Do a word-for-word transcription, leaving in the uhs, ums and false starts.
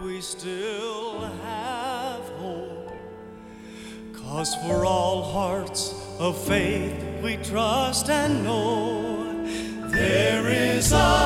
we still have hope. 'Cause for all hearts of faith we trust and know there is a